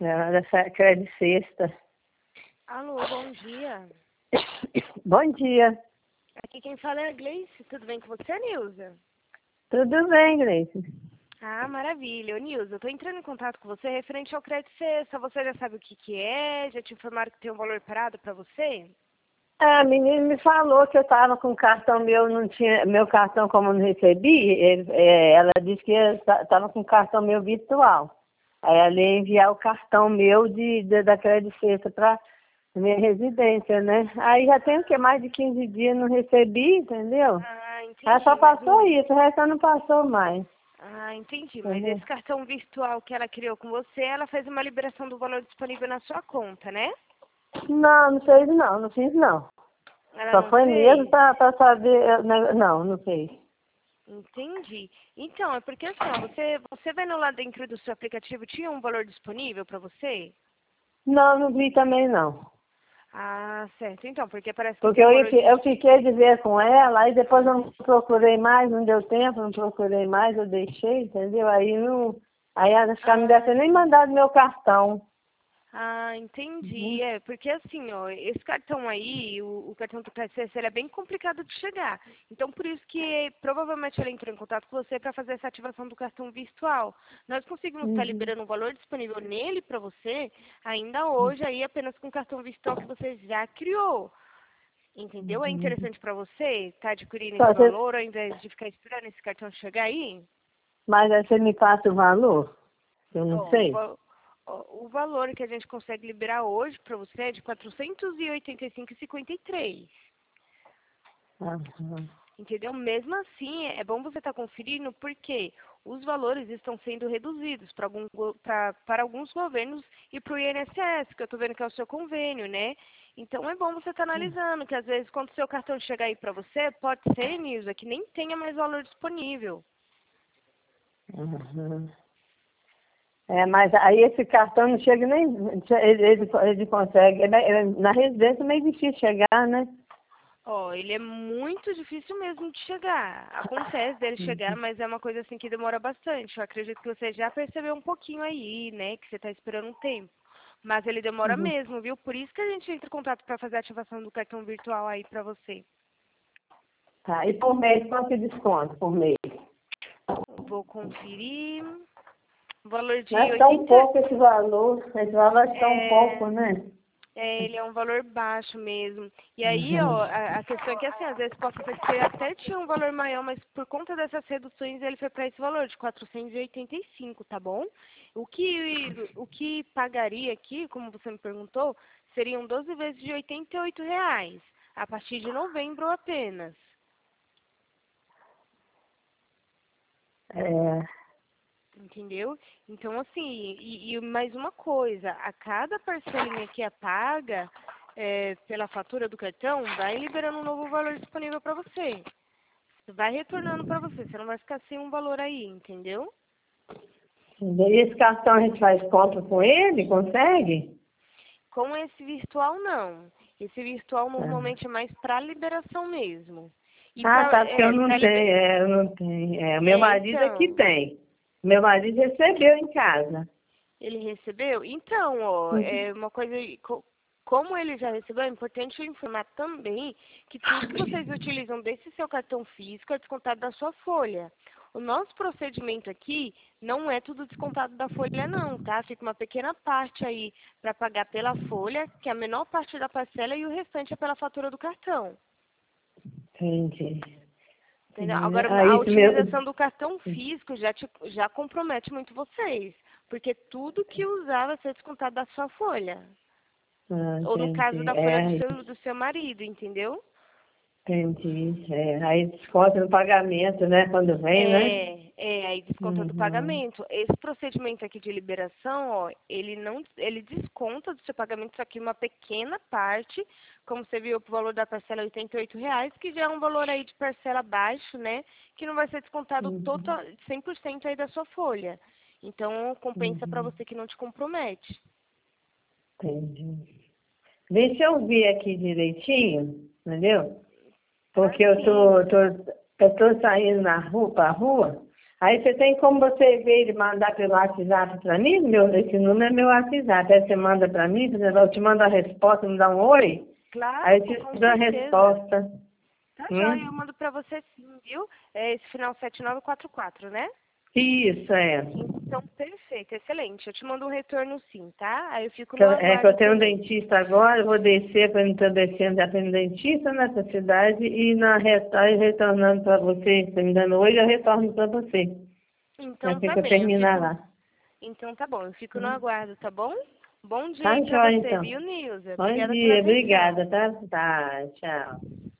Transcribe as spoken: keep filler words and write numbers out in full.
Era da Crédito Sexta. Alô, bom dia. Bom dia. Aqui quem fala é a Gleice. Tudo bem com você, Nilza? Tudo bem, Gleice? Ah, maravilha. Ô, Nilza, eu tô entrando em contato com você referente ao Crédito Sexta. Você já sabe o que que é? Já te informaram que tem um valor parado para você? É, a menina me falou que eu estava com o cartão meu, não tinha, meu cartão como eu não recebi, ele, é, ela disse que estava com o cartão meu virtual. Aí ela ia enviar o cartão meu de, de da Crédito Sexta para minha residência, né? Aí já tem o que? Mais de quinze dias não recebi, entendeu? Ah, entendi. Ela só Mas passou o... isso, o resto não passou mais. Ah, entendi. Mas Entendeu? esse cartão virtual que ela criou com você, ela fez uma liberação do valor disponível na sua conta, né? Não, não fez não, não fiz não. Ela Só não foi mesmo fez? para saber, eu- não, não fez. Entendi. Então, é porque assim, ó, você, você vendo lá dentro do seu aplicativo, tinha um valor disponível para você? Não, não vi também não. Ah, certo. Então, porque parece que Porque tem um eu, valor eu de... fiquei de ver com ela, aí depois eu não procurei mais, não deu tempo, não procurei mais, eu deixei, entendeu? Aí não. Aí acho que ela não deve Ah, ter nem sim. mandado meu cartão. Ah, entendi. Uhum. É, porque assim, ó, esse cartão aí, o, o cartão do K C S, ele é bem complicado de chegar. Então, por isso que provavelmente ela entrou em contato com você para fazer essa ativação do cartão virtual. Nós conseguimos estar Uhum. liberando um valor disponível nele para você, ainda hoje, aí apenas com o cartão virtual que você já criou. Entendeu? É Uhum. interessante para você estar adquirindo Só esse você, valor ao invés de ficar esperando esse cartão chegar aí? mas aí você me passa o valor? Eu não Ó, o, sei. va- ó, o valor que a gente consegue liberar hoje para você é de quatrocentos e oitenta e cinco reais e cinquenta e três. Aham. Entendeu? Mesmo assim, é bom você estar conferindo porque os valores estão sendo reduzidos para algum, go- pra- para alguns governos e para o I N S S, que eu estou vendo que é o seu convênio, né? Então é bom você estar analisando, que às vezes quando o seu cartão chegar aí para você, pode ser, Nilza, que nem tenha mais valor disponível. Aham. É, mas aí esse cartão não chega nem. Ele, ele, ele consegue. ele- ele- na residência é meio difícil chegar, né? Ó, ele é muito difícil mesmo de chegar. Acontece dele chegar, mas é uma coisa assim que demora bastante. Eu acredito que você já percebeu um pouquinho aí, né, que você está esperando um tempo. Mas ele demora Uhum. mesmo, viu? Por isso que a gente entra em contato para fazer a ativação do cartão virtual aí para você. Tá. E por mês, quanto que desconto por mês? Vou conferir. O valor Não de é tão oitenta. pouco esse valor. Esse valor é tão pouco, É, né? É, ele é um valor baixo mesmo. E aí, Uhum. ó, a, a questão é que assim, às vezes possa ser que você até tinha um valor maior, mas por conta dessas reduções ele foi para esse valor de quatrocentos e oitenta e cinco, tá bom? O que, o que pagaria aqui, como você me perguntou, seriam doze vezes de oitenta e oito reais, a partir de novembro apenas. É, Entendeu? Então, assim, e, e mais uma coisa, a cada parcelinha que é paga é, pela fatura do cartão, vai liberando um novo valor disponível para você. Vai retornando para você, você não vai ficar sem um valor aí, entendeu? e esse cartão a gente faz compra com ele? Consegue? Com esse virtual, não. Esse virtual Ah, normalmente é mais para liberação mesmo. E Ah, para tá, porque eu é, não para tenho. liber... É, eu não tenho. É, o meu é, marido aqui então, tem. Meu marido recebeu em casa. ele recebeu? Então, ó, Uhum. é uma coisa. co- Como ele já recebeu, é importante eu informar também que tudo que vocês utilizam desse seu cartão físico é descontado da sua folha. O nosso procedimento aqui não é tudo descontado da folha, não, tá? Fica uma pequena parte aí para pagar pela folha, que é a menor parte da parcela, e o restante é pela fatura do cartão. Entendi. Entendeu? É, Agora, ah, a isso mesmo. utilização do cartão físico já, te- já compromete muito vocês, porque tudo que usar vai ser descontado da sua folha. Ah, Ou no caso entendi. da folha do É, seu, do seu marido, entendeu? entendi. É, aí desconta no pagamento, né? Quando vem, né? É, é, aí desconta do Uhum. pagamento. Esse procedimento aqui de liberação, ó, ele não, ele desconta do seu pagamento, só que uma pequena parte, como você viu, o valor da parcela é oitenta e oito reais, que já é um valor aí de parcela baixo, né? Que não vai ser descontado Uhum. total, cem por cento aí da sua folha. Então, compensa para Uhum. você que não te compromete. Entendi. Deixa eu ver aqui direitinho, entendeu? Tá? Porque eu Sim. tô, tô, eu tô saindo na rua, pra rua, Aí você tem como você ver e mandar pelo WhatsApp para mim? Meu, esse número é meu WhatsApp. Aí você manda para mim, eu te mando a resposta, me dá um oi. Claro, Aí eu te com dou a certeza. resposta. Tá, Hum? joia, eu mando pra você sim, viu? É esse final sete nove quatro quatro, né? Isso, é. Então, perfeito, excelente. Eu te mando um retorno sim, tá? Aí eu fico Que no eu- É que eu aguardo tenho um também. dentista agora, eu vou descer, para não estar descendo já tem um dentista nessa cidade e na reta, aí retornando para você, você me dando hoje, eu retorno para você. Então Assim tá que eu bem, eu terminar fico. lá. Então tá bom, eu fico no Hum? aguardo, tá bom? Bom dia Tá aí pra joia, você, então. viu, Nilza? Bom Obrigada pela dia, atenção. obrigada, tá? Tá, tchau.